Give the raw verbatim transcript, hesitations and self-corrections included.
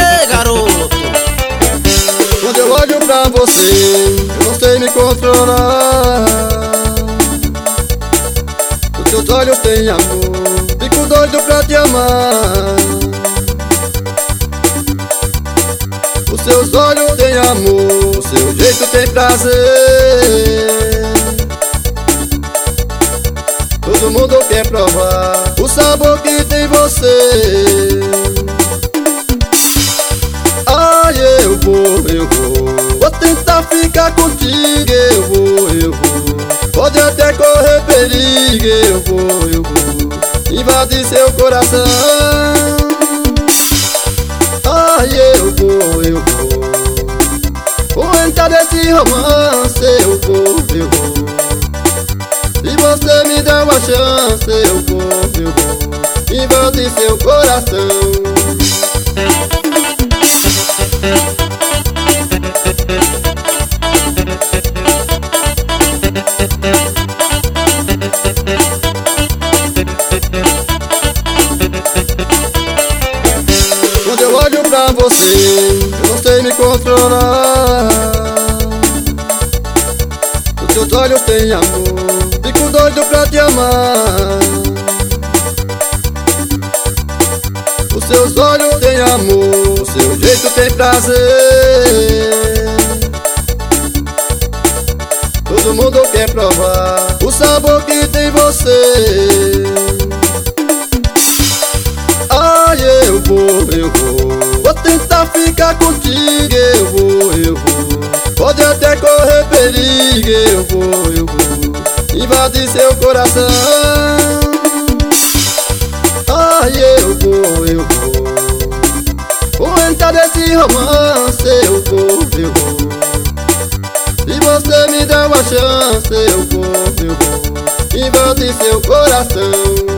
Ei, garoto! Quando eu olho pra você, eu não sei me controlar. Os seus olhos têm amor, fico doido pra te amar. Os seus olhos têm amor, o seu jeito tem prazer. Todo mundo quer provar o sabor que tem você. Ai, eu vou, eu vou, vou tentar ficar contigo. Eu vou, eu vou, pode até correr perigo. Eu vou, eu vou, invadir seu coração. Ai, eu vou, eu vou, vou entrar nesse romance. Eu vou, eu vou, se você me der uma chance. Eu vou, eu vou, invadir seu coração. Quando eu olho pra você, eu não sei me controlar. Os seus olhos têm amor, fico doido pra te amar. Os seus olhos têm amor, o seu jeito tem prazer. Todo mundo quer provar o sabor que tem você. Ai, eu vou, eu vou, vou tentar ficar contigo. Eu vou, eu vou, pode até correr perigo. Eu vou, eu vou, invadir seu coração. Ai, eu vou, eu vou, vou entrar nesse romance. Eu vou, eu vou, se você me der uma chance. Eu vou, eu vou, invadir seu coração.